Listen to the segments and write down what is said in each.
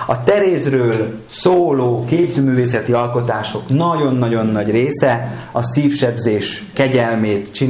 A Terézről szóló képzőművészeti alkotások nagyon-nagyon nagy része a szívsebzés kegyelmét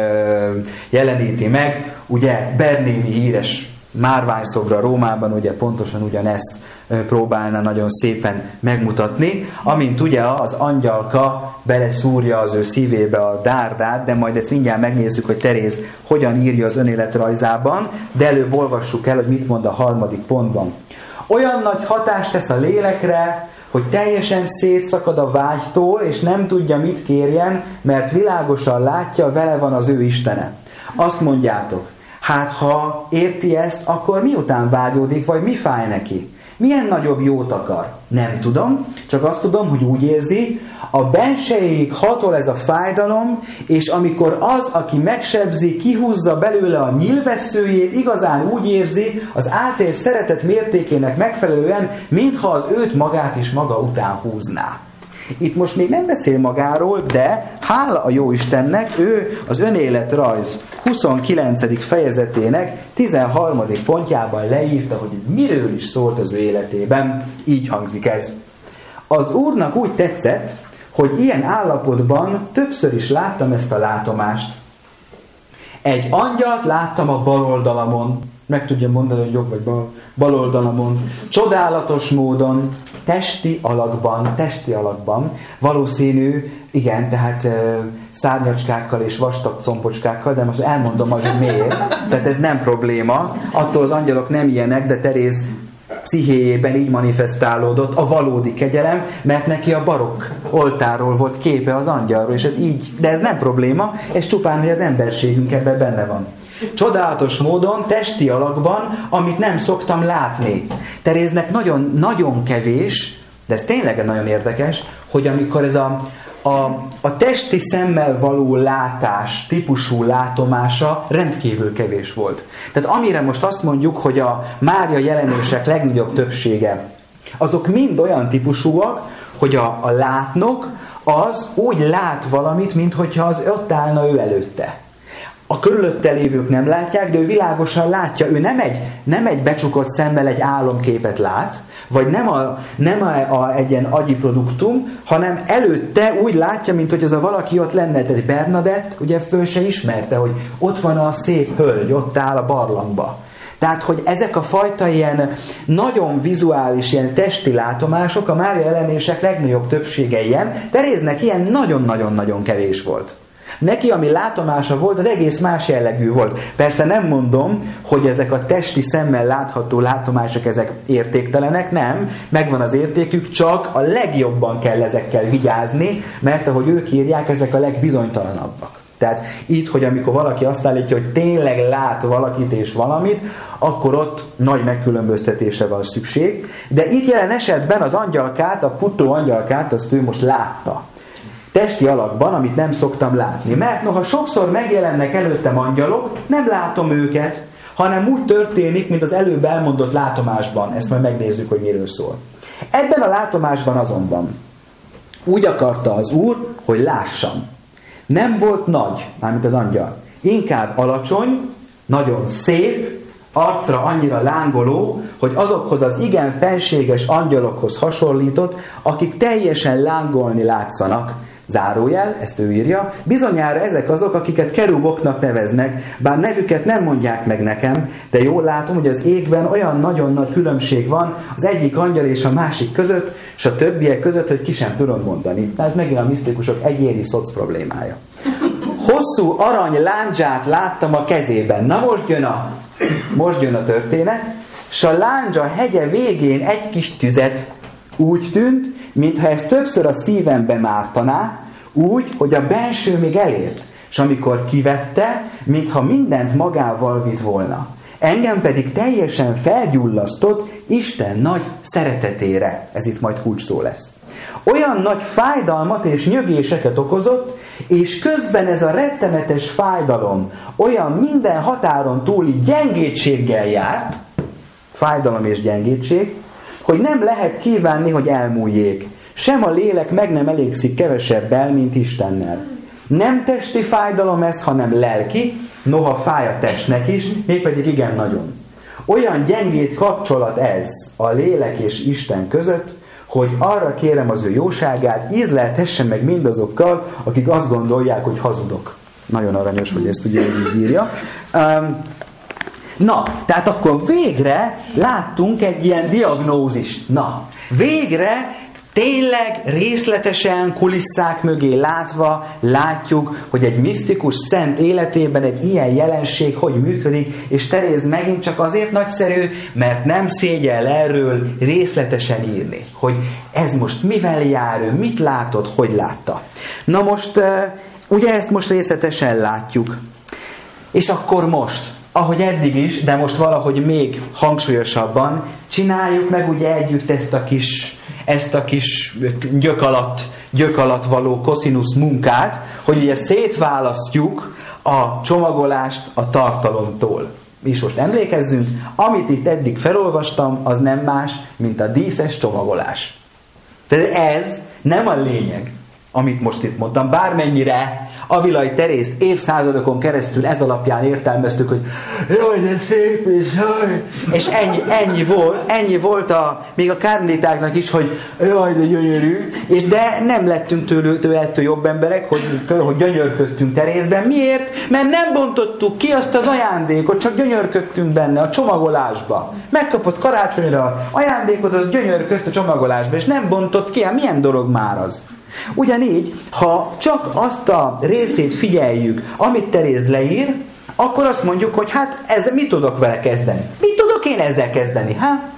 jeleníti meg. Ugye Bernini híres márványszobra Rómában ugye pontosan ugyanezt próbálna nagyon szépen megmutatni, amint ugye az angyalka beleszúrja az ő szívébe a dárdát, de majd ezt mindjárt megnézzük, hogy Teréz hogyan írja az önéletrajzában, de előbb olvassuk el, hogy mit mond a 3. pontban. Olyan nagy hatást tesz a lélekre, hogy teljesen szétszakad a vágytól, és nem tudja, mit kérjen, mert világosan látja, vele van az ő Istene. Azt mondjátok, hát ha érti ezt, akkor miután vágyódik, vagy mi fáj neki? Milyen nagyobb jót akar? Nem tudom, csak azt tudom, hogy úgy érzi, a bensejéig hatol ez a fájdalom, és amikor az, aki megsebzi, kihúzza belőle a nyílvesszőjét, igazán úgy érzi, az átélt szeretet mértékének megfelelően, mintha az őt magát is maga után húzná. Itt most még nem beszél magáról, de hála a Jóistennek, ő az önéletrajz 29. fejezetének 13. pontjában leírta, hogy miről is szólt az ő életében. Így hangzik ez. Az Úrnak úgy tetszett, hogy ilyen állapotban többször is láttam ezt a látomást. Egy angyalt láttam a bal oldalamon, meg tudja mondani, hogy jobb vagy bal oldalamon, csodálatos módon, testi alakban, valószínű, igen, tehát szárnyacskákkal és vastag compocskákkal, de most elmondom az, hogy miért. Tehát ez nem probléma. Attól az angyalok nem ilyenek, de Teréz pszichéjében így manifestálódott a valódi kegyelem, mert neki a barokk oltárról volt képe az angyalról, és ez így, de ez nem probléma, ez csupán, hogy az emberségünk ebben benne van. Csodálatos módon, testi alakban, amit nem szoktam látni. Teréznek nagyon kevés, de ez tényleg nagyon érdekes, hogy amikor ez a testi szemmel való látás típusú látomása rendkívül kevés volt. Tehát amire most azt mondjuk, hogy a Mária jelenések legnagyobb többsége, azok mind olyan típusúak, hogy a látnok az úgy lát valamit, minthogyha az ott állna ő előtte. A körülötte lévők nem látják, de ő világosan látja. Ő nem egy becsukott szemmel egy álomképet lát, vagy nem egy ilyen agyi produktum, hanem előtte úgy látja, mint hogy az a valaki ott lenne. Tehát Bernadett ugye föl se ismerte, hogy ott van a szép hölgy, ott áll a barlangba. Tehát, hogy ezek a fajta ilyen nagyon vizuális, ilyen testi látomások, a Mária jelenések legnagyobb többsége ilyen, Teréznek ilyen nagyon-nagyon-nagyon kevés volt. Neki, ami látomása volt, az egész más jellegű volt. Persze nem mondom, hogy ezek a testi szemmel látható látomások, ezek értéktelenek, nem, megvan az értékük, csak a legjobban kell ezekkel vigyázni, mert ahogy ők írják, ezek a legbizonytalanabbak. Tehát itt, hogy amikor valaki azt állítja, hogy tényleg lát valakit és valamit, akkor ott nagy megkülönböztetése van szükség. De itt jelen esetben az angyalkát, a puttó angyalkát, azt ő most látta. Testi alakban, amit nem szoktam látni. Mert noha sokszor megjelennek előttem angyalok, nem látom őket, hanem úgy történik, mint az előbb elmondott látomásban. Ezt majd megnézzük, hogy miről szól. Ebben a látomásban azonban úgy akarta az Úr, hogy lássam. Nem volt nagy, mármint az angyal. Inkább alacsony, nagyon szép, arcra annyira lángoló, hogy azokhoz az igen fenséges angyalokhoz hasonlított, akik teljesen lángolni látszanak. Zárójel, ezt ő írja, bizonyára ezek azok, akiket keruboknak neveznek, bár nevüket nem mondják meg nekem, de jól látom, hogy az égben olyan nagyon nagy különbség van az egyik angyal és a másik között, és a többiek között, hogy ki sem tudom mondani. Ez megint a misztikusok egyéni szoc problémája. Hosszú arany lándzsát láttam a kezében. Na most jön a történet, s a lándzsa hegye végén egy kis tüzet. Úgy tűnt, mintha ez többször a szívembe mártaná, úgy, hogy a benső még elért, és amikor kivette, mintha mindent magával vitt volna. Engem pedig teljesen felgyullasztott Isten nagy szeretetére. Ez itt majd kulcsszó lesz. Olyan nagy fájdalmat és nyögéseket okozott, és közben ez a rettenetes fájdalom olyan minden határon túli gyengétséggel járt, fájdalom és gyengétség, hogy nem lehet kívánni, hogy elmúljék. Sem a lélek meg nem elégszik kevesebbel, mint Istennel. Nem testi fájdalom ez, hanem lelki, noha fáj a testnek is, mégpedig igen nagyon. Olyan gyengét kapcsolat ez a lélek és Isten között, hogy arra kérem az ő jóságát, ízleltessen meg mindazokkal, akik azt gondolják, hogy hazudok. Nagyon aranyos, hogy ezt ugye így írja. Na, tehát akkor végre láttunk egy ilyen diagnózist. Na, végre tényleg részletesen kulisszák mögé látva látjuk, hogy egy misztikus szent életében egy ilyen jelenség hogy működik, és Teréz megint csak azért nagyszerű, mert nem szégyell erről részletesen írni, hogy ez most mivel jár, ő mit látott, hogy látta. Na most, ugye ezt most részletesen látjuk. És akkor most, ahogy eddig is, de most valahogy még hangsúlyosabban, csináljuk meg ugye együtt ezt a kis gyök alatt való koszinusz munkát, hogy ugye szétválasztjuk a csomagolást a tartalomtól. És most emlékezzünk, amit itt eddig felolvastam, az nem más, mint a díszes csomagolás. Tehát ez nem a lényeg, amit most itt mondtam, bármennyire Avilai Teréz évszázadokon keresztül ez alapján értelmeztük, hogy jaj, de szép, és ennyi volt még a kármelitáknak is, hogy jaj, de gyönyörű, de nem lettünk tőle jobb emberek, hogy gyönyörködtünk Terézben. Miért? Mert nem bontottuk ki azt az ajándékot, csak gyönyörködtünk benne a csomagolásba. Megkapott karácsonyra ajándékot, az gyönyörködsz a csomagolásba, és nem bontott ki. Hát milyen dolog már az? Ugyanígy, ha csak azt a részét figyeljük, amit Teréz leír, akkor azt mondjuk, hogy hát mit tudok vele kezdeni? Mit tudok én ezzel kezdeni?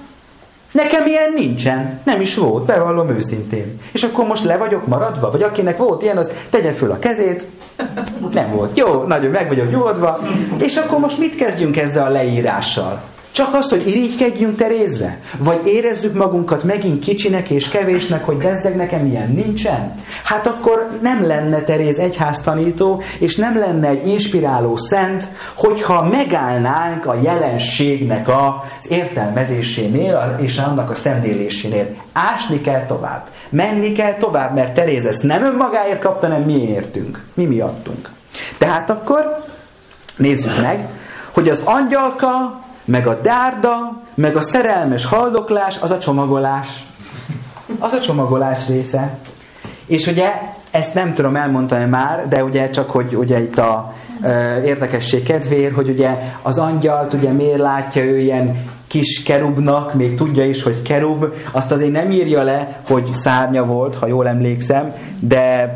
Nekem ilyen nincsen. Nem is volt, bevallom őszintén. És akkor most le vagyok maradva? Vagy akinek volt ilyen, az tegye föl a kezét. Nem volt. Jó, nagyon meg vagyok nyugodva. És akkor most mit kezdjünk ezzel a leírással? Csak azt, hogy irigykedjünk Terézre? Vagy érezzük magunkat megint kicsinek és kevésnek, hogy bezzeg nekem ilyen nincsen? Hát akkor nem lenne Teréz egyháztanító, és nem lenne egy inspiráló szent, hogyha megállnánk a jelenségnek az értelmezésénél, és annak a szemlélésénél. Ásni kell tovább. Menni kell tovább, mert Teréz ezt nem önmagáért kapta, hanem mi értünk. Mi miattunk. Tehát akkor nézzük meg, hogy az angyalka, meg a dárda, meg a szerelmes haldoklás, az a csomagolás. Az a csomagolás része. És ugye, ezt nem tudom elmondani már, de ugye csak, hogy ugye itt a érdekesség kedvéért, hogy ugye az angyalt ugye miért látja ő ilyen kis kerubnak, még tudja is, hogy kerub, azt azért nem írja le, hogy szárnya volt, ha jól emlékszem, de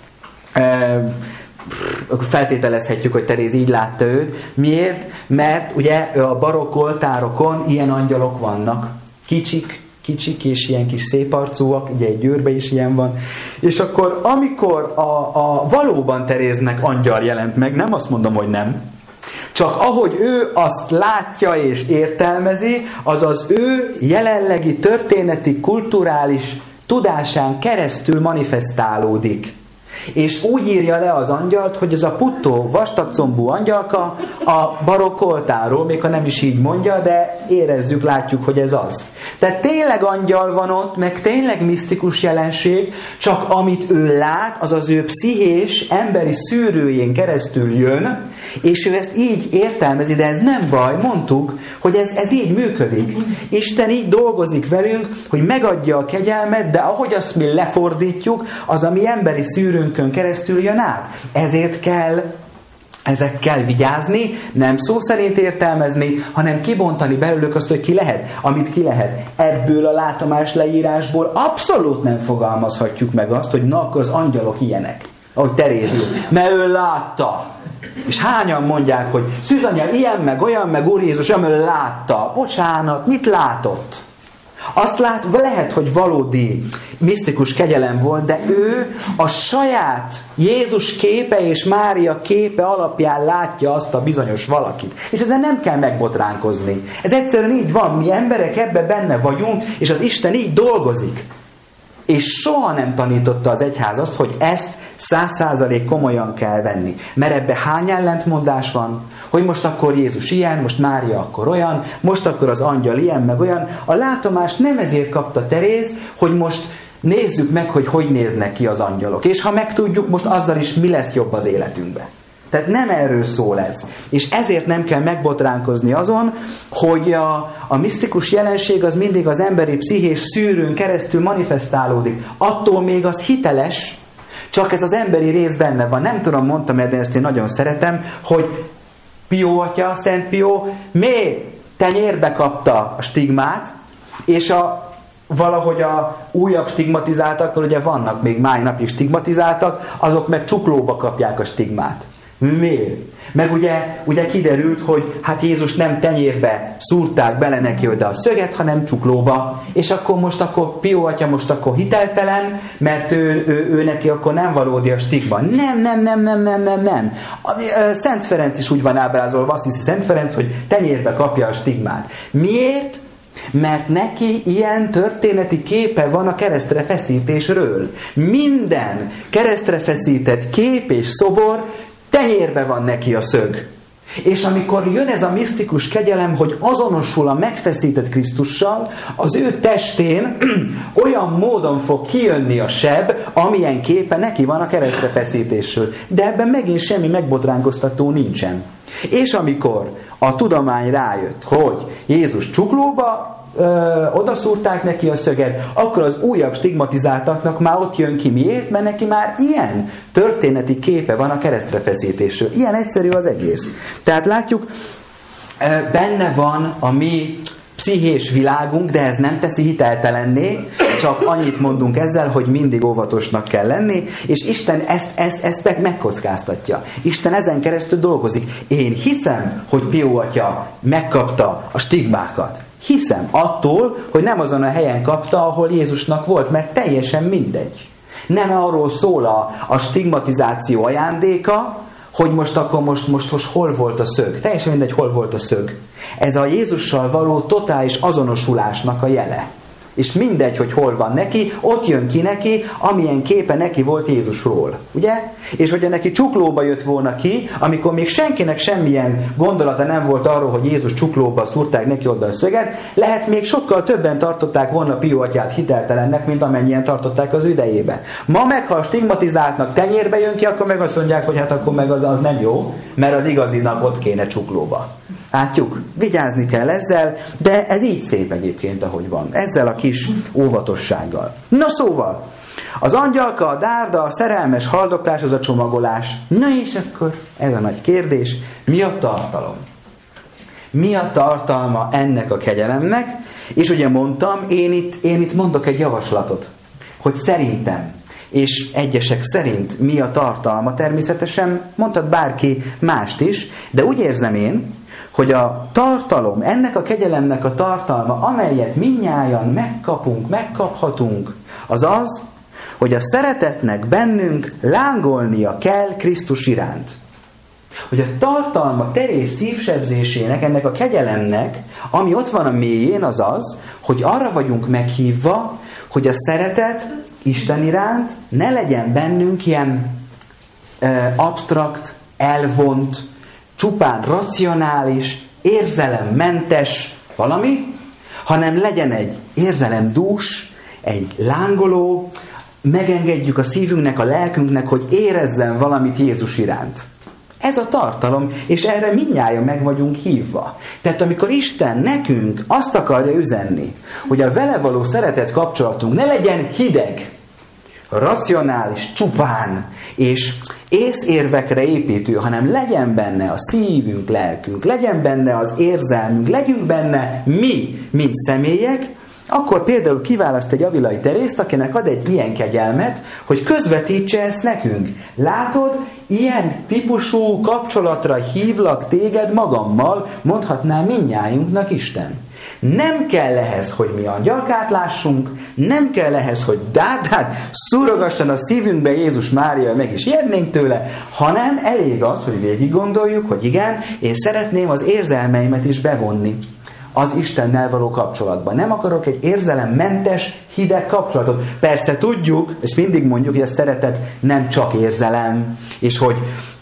feltételezhetjük, hogy Teréz így látta őt. Miért? Mert ugye a barokk oltárokon ilyen angyalok vannak. Kicsik és ilyen kis szép arcúak, ugye egy győrbe is ilyen van. És akkor amikor a valóban Teréznek angyal jelent meg, nem azt mondom, hogy nem, csak ahogy ő azt látja és értelmezi, az az ő jelenlegi történeti, kulturális tudásán keresztül manifestálódik. És úgy írja le az angyalt, hogy ez a puttó, vastagcombú angyalka a barokk oltáról, még ha nem is így mondja, de érezzük, látjuk, hogy ez az. Tehát tényleg angyal van ott, meg tényleg misztikus jelenség, csak amit ő lát, az az ő pszichés, emberi szűrőjén keresztül jön, és ő ezt így értelmezi, de ez nem baj, mondtuk, hogy ez így működik. Isten így dolgozik velünk, hogy megadja a kegyelmet, de ahogy azt mi lefordítjuk, az a mi emberi szűrőnkön keresztül jön át. Ezért kell ezekkel vigyázni, nem szó szerint értelmezni, hanem kibontani belőlük azt, hogy ki lehet, amit ki lehet. Ebből a látomás leírásból abszolút nem fogalmazhatjuk meg azt, hogy na, akkor az angyalok ilyenek. Ahogy Teréz ír, mert ő látta. És hányan mondják, hogy Szűzanya ilyen, meg olyan, meg Úr Jézus, ő látta. Bocsánat, mit látott? Azt lehet, hogy valódi misztikus kegyelem volt, de ő a saját Jézus képe és Mária képe alapján látja azt a bizonyos valakit. És ezen nem kell megbotránkozni. Ez egyszerűen így van, mi emberek ebben benne vagyunk, és az Isten így dolgozik. És soha nem tanította az egyház azt, hogy ezt 100% komolyan kell venni. Mert ebbe hány ellentmondás van? Hogy most akkor Jézus ilyen, most Mária akkor olyan, most akkor az angyal ilyen, meg olyan. A látomást nem ezért kapta Teréz, hogy most nézzük meg, hogy néznek ki az angyalok. És ha megtudjuk, most azzal is mi lesz jobb az életünkben. Tehát nem erről szól ez. És ezért nem kell megbotránkozni azon, hogy a misztikus jelenség az mindig az emberi pszichés szűrőn keresztül manifestálódik. Attól még az hiteles, csak ez az emberi rész benne van. Nem tudom, mondtam, de ezt én nagyon szeretem, hogy Pió atya, Szent Pió tenyérbe kapta a stigmát, és valahogy a újabb stigmatizáltak, ugye vannak még máj napig stigmatizáltak, azok meg csuklóba kapják a stigmát. Miért? Meg ugye kiderült, hogy hát Jézus nem tenyérbe szúrták bele neki oda a szöget, hanem csuklóba. És akkor Pió atya most akkor hiteltelen, mert ő neki akkor nem valódi a stigma. Nem. Szent Ferenc is úgy van ábrázolva, azt hiszi Szent Ferenc, hogy tenyérbe kapja a stigmát. Miért? Mert neki ilyen történeti képe van a keresztre feszítésről. Minden keresztre feszített kép és szobor, tenyérbe van neki a szög. És amikor jön ez a misztikus kegyelem, hogy azonosul a megfeszített Krisztussal, az ő testén olyan módon fog kijönni a seb, amilyen képe neki van a keresztre feszítésről. De ebben megint semmi megbotránkoztató nincsen. És amikor a tudomány rájött, hogy Jézus csuklóba odaszúrták neki a szöget, akkor az újabb stigmatizáltaknak már ott jön ki. Miért? Mert neki már ilyen történeti képe van a keresztre feszítésről. Ilyen egyszerű az egész. Tehát látjuk, benne van a mi pszichés világunk, de ez nem teszi hiteltelenné, csak annyit mondunk ezzel, hogy mindig óvatosnak kell lenni, és Isten ezt megkockáztatja. Isten ezen keresztül dolgozik. Én hiszem, hogy Pió atya megkapta a stigmákat. Hiszem attól, hogy nem azon a helyen kapta, ahol Jézusnak volt, mert teljesen mindegy. Nem arról szól a stigmatizáció ajándéka, hogy most hol volt a szög. Teljesen mindegy, hol volt a szög. Ez a Jézussal való totális azonosulásnak a jele. És mindegy, hogy hol van neki, ott jön ki neki, amilyen képe neki volt Jézusról. Ugye? És hogyha neki csuklóba jött volna ki, amikor még senkinek semmilyen gondolata nem volt arról, hogy Jézus csuklóba szúrták neki oda a szöget, lehet még sokkal többen tartották volna Pió atyát hiteltelennek, mint amennyien tartották az idejébe. Ma meg, ha a stigmatizáltnak tenyérbe jön ki, akkor meg azt mondják, hogy hát akkor meg az nem jó, mert az igazinak ott kéne csuklóba. Látjuk? Vigyázni kell ezzel, de ez így szép egyébként, ahogy van. Ezzel a kis óvatossággal. Na szóval, az angyalka, a dárda, a szerelmes haldoklás, az a csomagolás. Na és akkor ez a nagy kérdés, mi a tartalom? Mi a tartalma ennek a kegyelemnek? És ugye mondtam, én itt mondok egy javaslatot, hogy szerintem, és egyesek szerint mi a tartalma, természetesen mondhat bárki mást is, de úgy érzem én, hogy a tartalom, ennek a kegyelemnek a tartalma, amelyet mindnyájan megkaphatunk, az az, hogy a szeretetnek bennünk lángolnia kell Krisztus iránt. Hogy a tartalma terész szívsebzésének, ennek a kegyelemnek, ami ott van a mélyén, az az, hogy arra vagyunk meghívva, hogy a szeretet Isten iránt ne legyen bennünk ilyen absztrakt, elvont, csupán racionális, érzelemmentes valami, hanem legyen egy érzelemdús, egy lángoló, megengedjük a szívünknek, a lelkünknek, hogy érezzen valamit Jézus iránt. Ez a tartalom, és erre mindnyájan meg vagyunk hívva. Tehát amikor Isten nekünk azt akarja üzenni, hogy a vele való szeretet kapcsolatunk ne legyen hideg, racionális, csupán, és észérvekre építő, hanem legyen benne a szívünk, lelkünk, legyen benne az érzelmünk, legyünk benne mi, mint személyek, akkor például kiválaszt egy Avilai Terészt, akinek ad egy ilyen kegyelmet, hogy közvetítse ezt nekünk. Látod, ilyen típusú kapcsolatra hívlak téged magammal, mondhatná mindnyájunknak Isten. Nem kell ehhez, hogy mi angyalkát lássunk, nem kell ehhez, hogy dátát szúrogasson a szívünkbe Jézus Mária, meg is ijednénk tőle, hanem elég az, hogy végig gondoljuk, hogy igen, én szeretném az érzelmeimet is bevonni az Istennel való kapcsolatban. Nem akarok egy érzelemmentes, hideg kapcsolatot. Persze tudjuk, és mindig mondjuk, hogy a szeretet nem csak érzelem, és hogy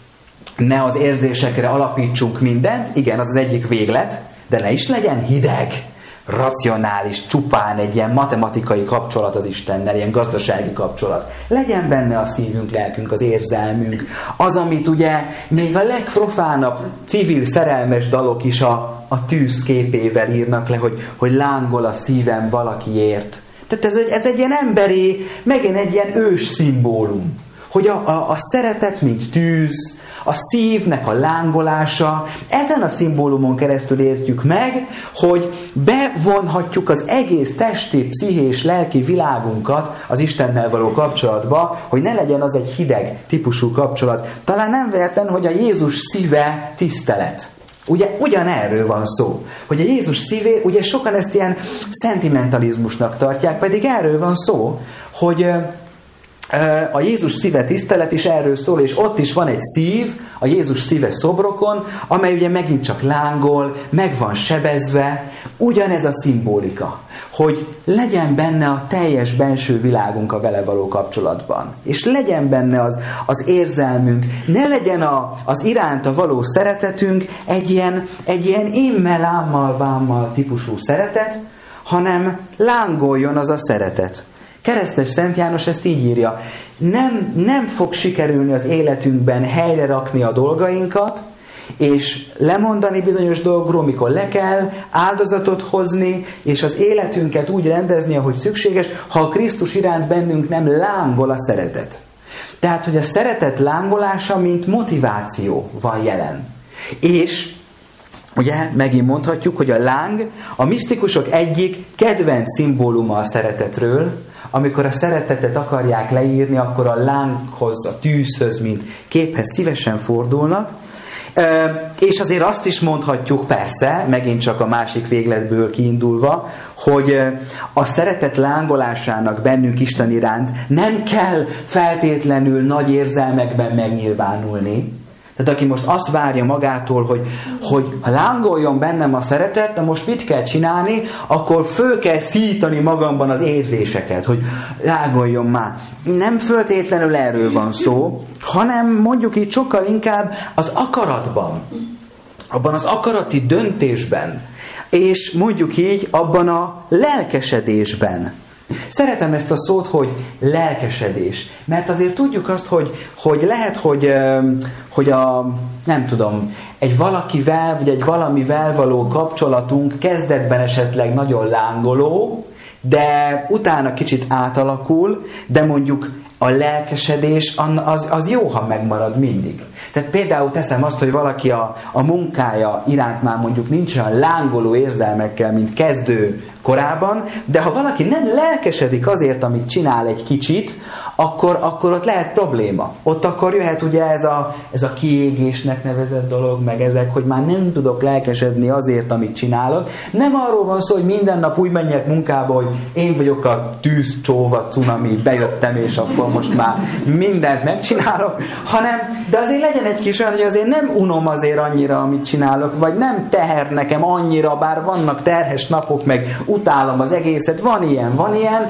ne az érzésekre alapítsunk mindent. Igen, az az egyik véglet, de ne is legyen hideg, racionális, csupán egy ilyen matematikai kapcsolat az Istennel, ilyen gazdasági kapcsolat. Legyen benne a szívünk, lelkünk, az érzelmünk. Az, amit ugye még a legprofánabb civil szerelmes dalok is a tűz képével írnak le, hogy lángol a szívem valakiért. Tehát ez egy ilyen emberi, megint egy ilyen ős szimbólum. Hogy a szeretet, mint tűz, a szívnek a lángolása, ezen a szimbólumon keresztül értjük meg, hogy bevonhatjuk az egész testi, pszichés, lelki világunkat az Istennel való kapcsolatba, hogy ne legyen az egy hideg típusú kapcsolat. Talán nem véletlen, hogy a Jézus szíve tisztelet. Ugye ugyanerről van szó, hogy a Jézus szívé, ugye sokan ezt ilyen szentimentalizmusnak tartják, pedig erről van szó, hogy a Jézus szíve tisztelet is erről szól, és ott is van egy szív, a Jézus szíve szobrokon, amely ugye megint csak lángol, meg van sebezve, ugyanez a szimbolika, hogy legyen benne a teljes benső világunk a vele való kapcsolatban, és legyen benne az érzelmünk, ne legyen az iránta való szeretetünk egy ilyen immel, ámmal, vámmal típusú szeretet, hanem lángoljon az a szeretet. Keresztes Szent János ezt így írja. Nem fog sikerülni az életünkben helyre rakni a dolgainkat, és lemondani bizonyos dolgokról, mikor le kell, áldozatot hozni, és az életünket úgy rendezni, ahogy szükséges, ha a Krisztus iránt bennünk nem lángol a szeretet. Tehát, hogy a szeretet lángolása, mint motiváció van jelen. És ugye megint mondhatjuk, hogy a láng a misztikusok egyik kedvenc szimbóluma a szeretetről. Amikor a szeretetet akarják leírni, akkor a lánghoz, a tűzhöz, mint képhez szívesen fordulnak. És azért azt is mondhatjuk, persze, megint csak a másik végletből kiindulva, hogy a szeretet lángolásának bennünk Isten iránt nem kell feltétlenül nagy érzelmekben megnyilvánulni. Tehát aki most azt várja magától, hogy ha lángoljon bennem a szeretet, na most mit kell csinálni, akkor föl kell szítani magamban az érzéseket, hogy lángoljon már. Nem feltétlenül erről van szó, hanem mondjuk így sokkal inkább az akaratban, abban az akarati döntésben, és mondjuk így abban a lelkesedésben. Szeretem ezt a szót, hogy lelkesedés. Mert azért tudjuk azt, hogy lehet, hogy nem tudom, egy valakivel, vagy egy valamivel való kapcsolatunk kezdetben esetleg nagyon lángoló, de utána kicsit átalakul, de mondjuk a lelkesedés az jó, ha megmarad mindig. Tehát például teszem azt, hogy valaki a munkája iránt már mondjuk nincs olyan lángoló érzelmekkel, mint kezdő korában, de ha valaki nem lelkesedik azért, amit csinál egy kicsit, akkor ott lehet probléma. Ott akkor jöhet ugye ez a kiégésnek nevezett dolog, meg ezek, hogy már nem tudok lelkesedni azért, amit csinálok. Nem arról van szó, hogy minden nap úgy menjek munkába, hogy én vagyok a tűz, csóva, cunami, bejöttem, és akkor most már mindent megcsinálok, hanem, de azért legyen egy kis olyan, hogy azért nem unom azért annyira, amit csinálok, vagy nem teher nekem annyira, bár vannak terhes napok, meg utálom az egészet, van ilyen,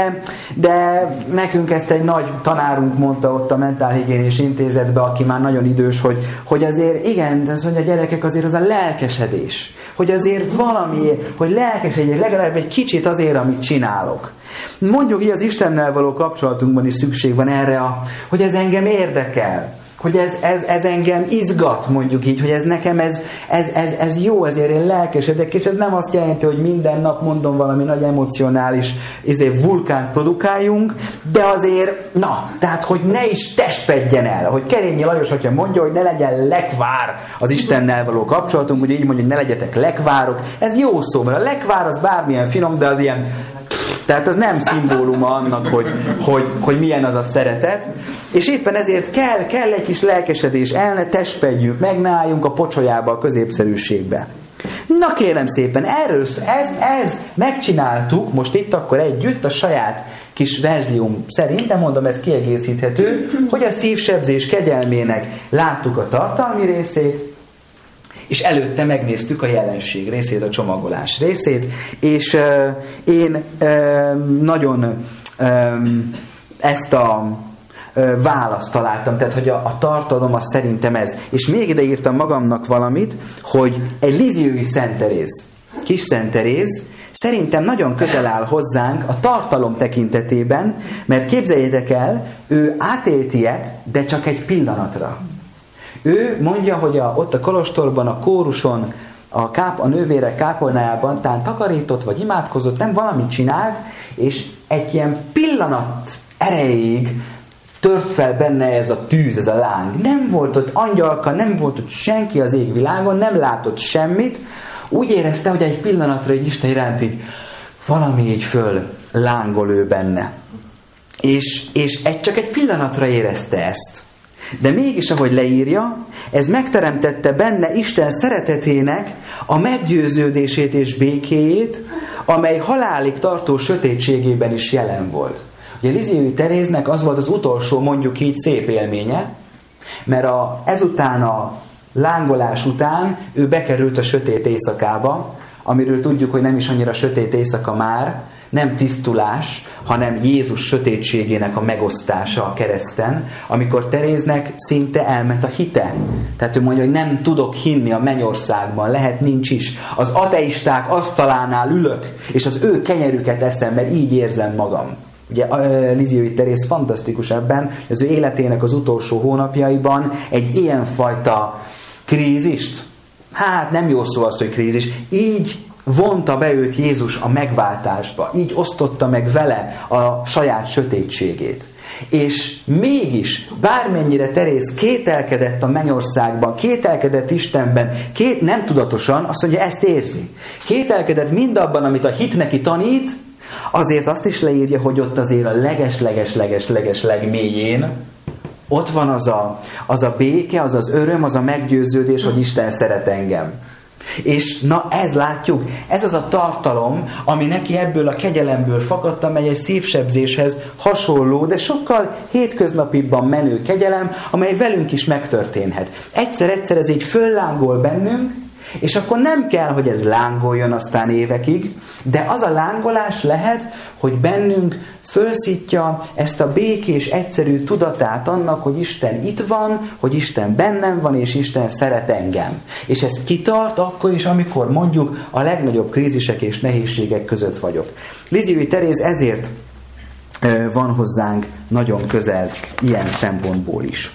de nekünk ezt egy nagy tanárunk mondta ott a Mentálhigiénés Intézetben, aki már nagyon idős, hogy azért igen, de azt mondja, a gyerekek, azért az a lelkesedés, hogy azért valami, hogy lelkesedjek legalább egy kicsit azért, amit csinálok. Mondjuk így az Istennel való kapcsolatunkban is szükség van erre, hogy ez engem érdekel, hogy ez engem izgat, mondjuk így, hogy ez nekem ez jó, ezért én lelkesedek, és ez nem azt jelenti, hogy minden nap mondom valami nagy emocionális vulkánt produkáljunk, de azért, tehát, hogy ne is testpedjen el, hogy Kerényi Lajos atya mondja, hogy ne legyen lekvár az Istennel való kapcsolatunk, ugye így mondja, hogy ne legyetek lekvárok, ez jó szó, mert a lekvár az bármilyen finom, de az ilyen tehát az nem szimbóluma annak, hogy milyen az a szeretet. És éppen ezért kell egy kis lelkesedés, el ne testpedjünk, meg ne álljunk a pocsolyába, a középszerűségbe. Na kérem szépen, erről ez megcsináltuk, most itt akkor együtt a saját kis verzióm szerint, de mondom, ez kiegészíthető, hogy a szívsebzés kegyelmének láttuk a tartalmi részét, és előtte megnéztük a jelenség részét, a csomagolás részét, és én nagyon ezt a választ találtam, tehát hogy a tartalom az szerintem ez. És még ide írtam magamnak valamit, hogy egy lizsiói Szent Teréz, kis Szent Teréz, szerintem nagyon közel áll hozzánk a tartalom tekintetében, mert képzeljétek el, ő átélt ilyet, de csak egy pillanatra. Ő mondja, hogy ott a kolostorban, a kóruson, a nővérek kápolnájában tán takarított, vagy imádkozott, nem valamit csinált, és egy ilyen pillanat erejéig tört fel benne ez a tűz, ez a láng. Nem volt ott angyalka, nem volt ott senki az égvilágon, nem látott semmit. Úgy érezte, hogy egy pillanatra egy Isten iránt így valami így föl lángol ő benne. És csak egy pillanatra érezte ezt. De mégis, ahogy leírja, ez megteremtette benne Isten szeretetének a meggyőződését és békéjét, amely halálig tartó sötétségében is jelen volt. Ugye Lisieux Teréznek az volt az utolsó, mondjuk így, szép élménye, mert ezután a lángolás után ő bekerült a sötét éjszakába, amiről tudjuk, hogy nem is annyira sötét éjszaka már, nem tisztulás, hanem Jézus sötétségének a megosztása a kereszten, amikor Teréznek szinte elment a hite. Tehát ő mondja, hogy nem tudok hinni a mennyországban, lehet nincs is. Az ateisták asztalánál ülök, és az ő kenyerüket eszem, mert így érzem magam. Ugye Lisieux Teréz fantasztikus ebben, hogy az ő életének az utolsó hónapjaiban egy ilyenfajta krízist, hát nem jó szó az, hogy krízis, így vonta be őt Jézus a megváltásba, így osztotta meg vele a saját sötétségét. És mégis, bármennyire Teréz kételkedett a mennyországban, kételkedett Istenben, nem tudatosan, azt mondja, ezt érzi. Kételkedett mindabban, amit a hit neki tanít, azért azt is leírja, hogy ott azért a leges legmélyén ott van az a béke, az az öröm, az a meggyőződés, hogy Isten szeret engem. És na ez látjuk, ez az a tartalom, ami neki ebből a kegyelemből fakadta, amely egy szívsebzéshez hasonló, de sokkal hétköznapibban menő kegyelem, amely velünk is megtörténhet. Egyszer ez így föllángol bennünk, és akkor nem kell, hogy ez lángoljon aztán évekig, de az a lángolás lehet, hogy bennünk fölszítja ezt a békés, egyszerű tudatát annak, hogy Isten itt van, hogy Isten bennem van, és Isten szeret engem. És ez kitart akkor is, amikor mondjuk a legnagyobb krízisek és nehézségek között vagyok. Lisieux Teréz ezért van hozzánk nagyon közel ilyen szempontból is.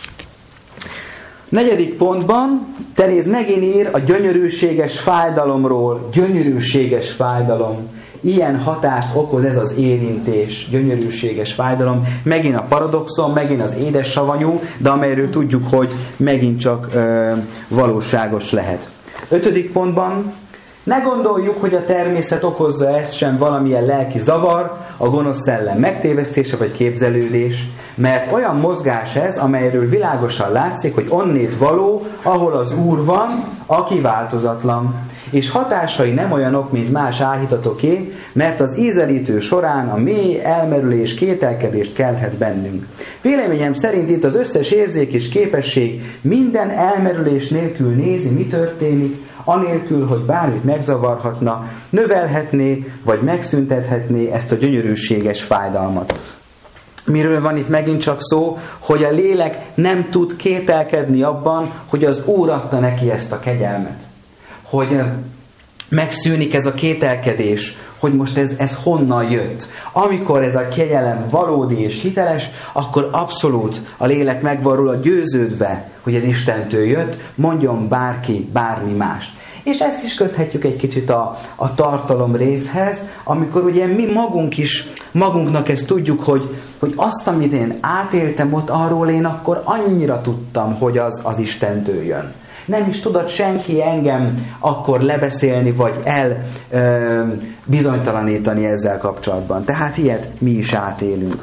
4. pontban Teréz megint ír a gyönyörűséges fájdalomról. Gyönyörűséges fájdalom. Ilyen hatást okoz ez az érintés, gyönyörűséges fájdalom. Megint a paradoxon, megint az édes savanyú, de amelyről tudjuk, hogy megint csak valóságos lehet. 5. pontban ne gondoljuk, hogy a természet okozza ezt sem valamilyen lelki zavar, a gonosz szellem megtévesztése vagy képzelődés, mert olyan mozgás ez, amelyről világosan látszik, hogy onnét való, ahol az Úr van, aki változatlan. És hatásai nem olyanok, mint más áhítatoké, mert az ízelítő során a mély elmerülés kételkedést kelthet bennünk. Véleményem szerint itt az összes érzék és képesség minden elmerülés nélkül nézi, mi történik, anélkül, hogy bármit megzavarhatna, növelhetné, vagy megszüntethetné ezt a gyönyörűséges fájdalmat. Miről van itt megint csak szó, hogy a lélek nem tud kételkedni abban, hogy az Úr adta neki ezt a kegyelmet. Hogy megszűnik ez a kételkedés, hogy most ez honnan jött. Amikor ez a kegyelem valódi és hiteles, akkor abszolút a lélek meg van róla győződve, hogy ez Istentől jött, mondjon bárki bármi mást. És ezt is köthetjük egy kicsit a tartalom részhez, amikor ugye mi magunk is, magunknak ezt tudjuk, hogy azt, amit én átéltem ott, arról én akkor annyira tudtam, hogy az Istentől jön. Nem is tudott senki engem akkor lebeszélni, vagy bizonytalanítani ezzel kapcsolatban. Tehát ilyet mi is átélünk.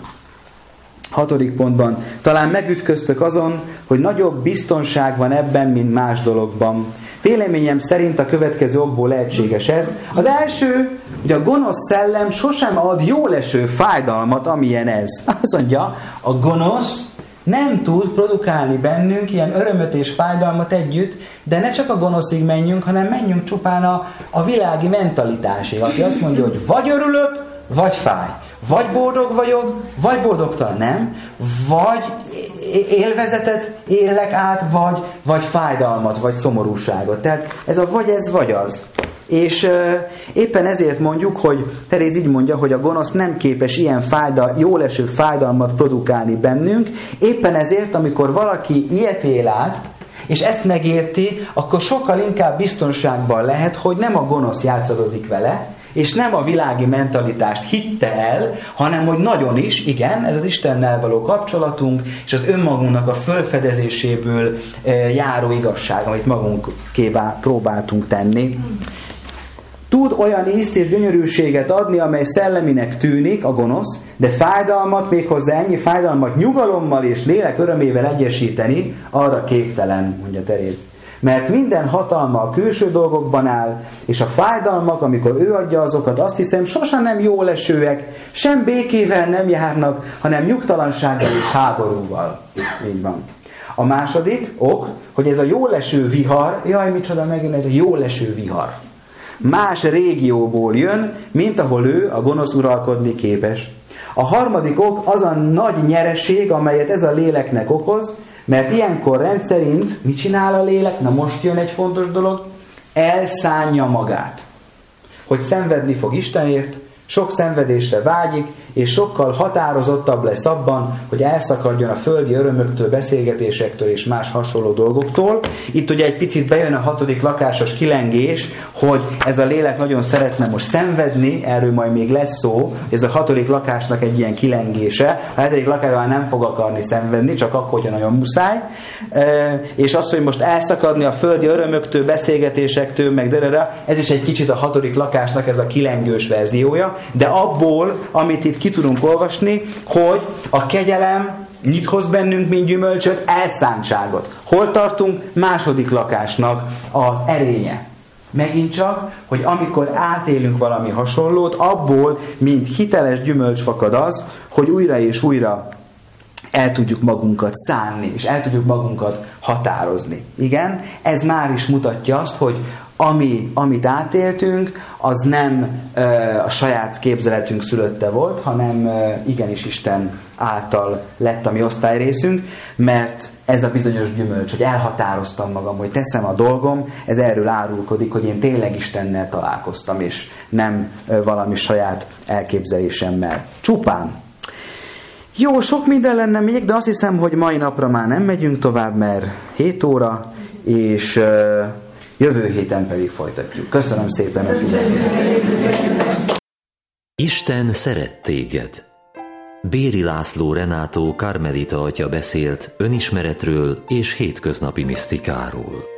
6. pontban. Talán megütköztök azon, hogy nagyobb biztonság van ebben, mint más dologban. Véleményem szerint a következő okból lehetséges ez. Az első, hogy a gonosz szellem sosem ad jóleső fájdalmat, amilyen ez. Azt mondja, a gonosz nem tud produkálni bennünk ilyen örömöt és fájdalmat együtt, de ne csak a gonoszig menjünk, hanem menjünk csupán a világi mentalitásig, aki azt mondja, hogy vagy örülök, vagy fáj. Vagy boldog vagyok, vagy boldogtalan, nem? Vagy élvezetet élek át, vagy fájdalmat, vagy szomorúságot. Tehát ez vagy az. És éppen ezért mondjuk, hogy Teréz így mondja, hogy a gonosz nem képes ilyen jól eső fájdalmat produkálni bennünk, éppen ezért, amikor valaki ilyet él át, és ezt megérti, akkor sokkal inkább biztonságban lehet, hogy nem a gonosz játszadozik vele, és nem a világi mentalitást hitte el, hanem hogy nagyon is, igen, ez az Istennel való kapcsolatunk, és az önmagunknak a fölfedezéséből járó igazság, amit magunkévá próbáltunk tenni. Tud olyan ízt és gyönyörűséget adni, amely szelleminek tűnik, a gonosz, de fájdalmat, méghozzá ennyi fájdalmat nyugalommal és lélek örömével egyesíteni, arra képtelen, mondja Teréz. Mert minden hatalma a külső dolgokban áll, és a fájdalmak, amikor ő adja azokat, azt hiszem, sosem nem jólesőek, sem békével nem járnak, hanem nyugtalansággal és háborúval. Így van. A második ok, hogy ez a jóleső vihar, jaj, micsoda megint ez a jóleső vihar. Más régióból jön, mint ahol ő, a gonosz uralkodni képes. A harmadik ok az a nagy nyereség, amelyet ez a léleknek okoz, mert ilyenkor rendszerint mit csinál a lélek? Na most jön egy fontos dolog, elszánja magát. Hogy szenvedni fog Istenért, sok szenvedésre vágyik, és sokkal határozottabb lesz abban, hogy elszakadjon a földi örömöktől, beszélgetésektől és más hasonló dolgoktól. Itt ugye egy picit bejön a 6. lakásos kilengés, hogy ez a lélek nagyon szeretne most szenvedni, erről majd még lesz szó, ez a 6. lakásnak egy ilyen kilengése. A 7. lakásban nem fog akarni szenvedni, csak akkor, hogyha nagyon muszáj. És az, hogy most elszakadni a földi örömöktől, beszélgetésektől, meg ez is egy kicsit a 6. lakásnak ez a kilengős verziója, de abból, amit itt ki tudunk olvasni, hogy a kegyelem mit hoz bennünk, mint gyümölcsöt? Elszántságot. Hol tartunk? 2. lakásnak az erénye. Megint csak, hogy amikor átélünk valami hasonlót, abból, mint hiteles gyümölcs fakad az, hogy újra és újra el tudjuk magunkat szánni, és el tudjuk magunkat határozni. Igen, ez már is mutatja azt, hogy amit átéltünk, az nem a saját képzeletünk szülötte volt, hanem igenis Isten által lett a mi osztályrészünk, mert ez a bizonyos gyümölcs, hogy elhatároztam magam, hogy teszem a dolgom, ez erről árulkodik, hogy én tényleg Istennel találkoztam, és nem valami saját elképzelésemmel. Csupán. Jó, sok minden lenne még, de azt hiszem, hogy mai napra már nem megyünk tovább, mert 7 óra, és jövő héten pedig folytatjuk. Köszönöm szépen a figyelmet! Isten szeret téged. Béri László Renátó karmelita atya beszélt önismeretről és hétköznapi misztikáról.